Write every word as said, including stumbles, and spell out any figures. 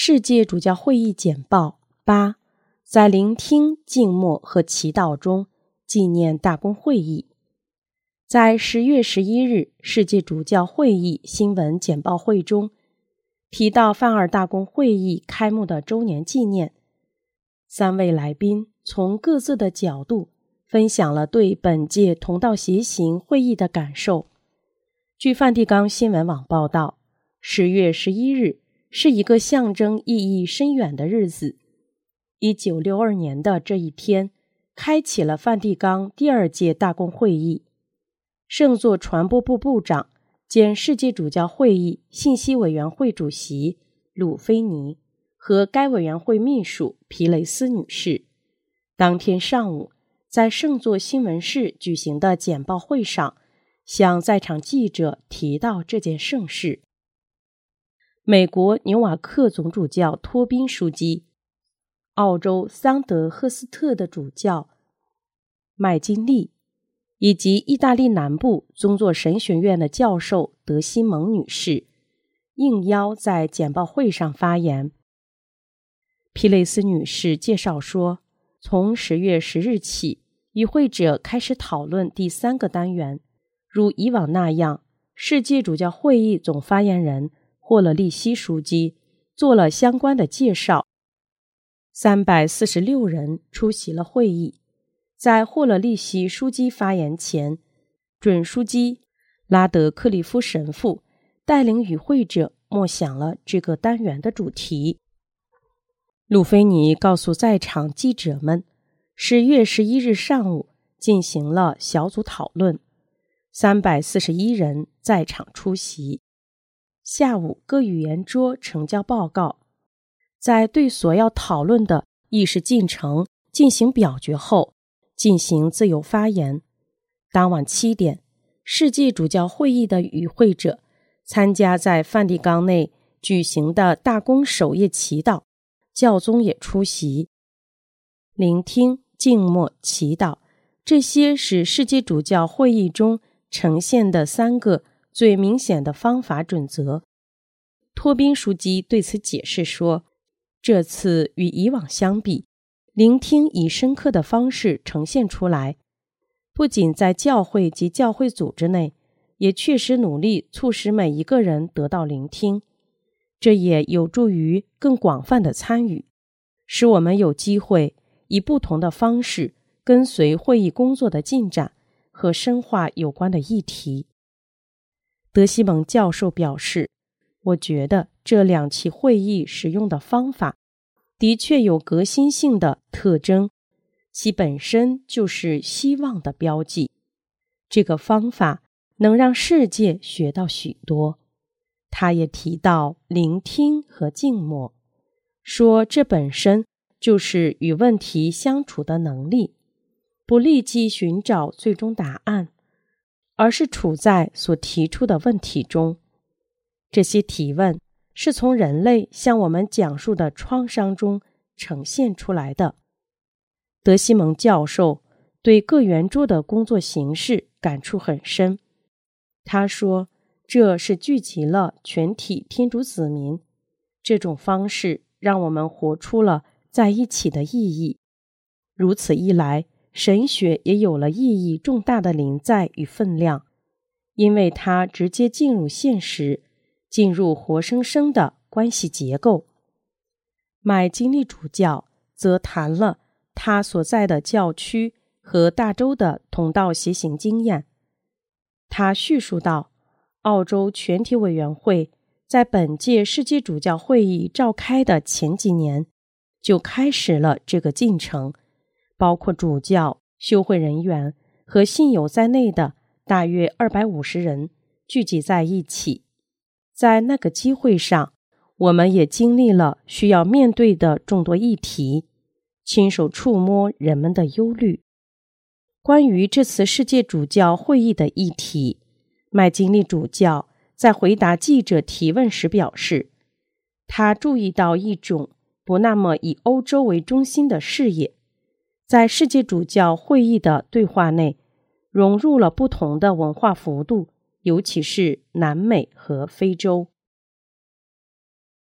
世界主教会议简报八，在聆听、静默和祈祷中纪念大公会议。在十月十一日世界主教会议新闻简报会中，提到梵二大公会议开幕的周年纪念，三位来宾从各自的角度分享了对本届同道协行会议的感受。据梵蒂冈新闻网报道，十月十一日是一个象征意义深远的日子。一九六二年的这一天，开启了梵蒂冈第二届大公会议。圣座传播部部长兼世界主教会议信息委员会主席鲁菲尼和该委员会秘书皮雷斯女士，当天上午在圣座新闻室举行的简报会上，向在场记者提到这件盛事。美国纽瓦克总主教托宾枢机、澳洲桑德赫斯特的主教麦金利，以及意大利南部宗座神学院的教授德西蒙女士应邀在简报会上发言。皮雷斯女士介绍说，从十月十日起，与会者开始讨论第三个单元，如以往那样，世界主教会议总发言人霍勒利希枢机做了相关的介绍。三百四十六人出席了会议。在霍勒利希枢机发言前，准枢机拉德克利夫神父带领与会者默想了这个单元的主题。鲁菲尼告诉在场记者们，十月十一日上午进行了小组讨论，三百四十一人在场出席。下午各语言桌呈交报告，在对所要讨论的议事进程进行表决后，进行自由发言。当晚七点，世界主教会议的与会者参加在梵蒂冈内举行的大公守夜祈祷，教宗也出席。聆听、静默、祈祷，这些是世界主教会议中呈现的三个最明显的方法准则。托宾枢机对此解释说，这次与以往相比，聆听以深刻的方式呈现出来，不仅在教会及教会组织内，也确实努力促使每一个人得到聆听，这也有助于更广泛的参与，使我们有机会以不同的方式跟随会议工作的进展和深化有关的议题。德西蒙教授表示，我觉得这两期会议使用的方法的确有革新性的特征，其本身就是希望的标记。这个方法能让世界学到许多。他也提到聆听和静默，说这本身就是与问题相处的能力，不立即寻找最终答案，而是处在所提出的问题中。这些提问是从人类向我们讲述的创伤中呈现出来的。德西蒙教授对各圆桌的工作形式感触很深。他说，这是聚集了全体天主子民，这种方式让我们活出了在一起的意义。如此一来，神学也有了意义重大的临在与分量，因为它直接进入现实，进入活生生的关系结构。麦金利主教则谈了他所在的教区和大洲的同道协行经验。他叙述到，澳洲全体委员会在本届世界主教会议召开的前几年就开始了这个进程，包括主教、修会人员和信友在内的大约二百五十人聚集在一起。在那个机会上，我们也经历了需要面对的众多议题，亲手触摸人们的忧虑。关于这次世界主教会议的议题，麦金利主教在回答记者提问时表示，他注意到一种不那么以欧洲为中心的视野，在世界主教会议的对话内融入了不同的文化幅度，尤其是南美和非洲。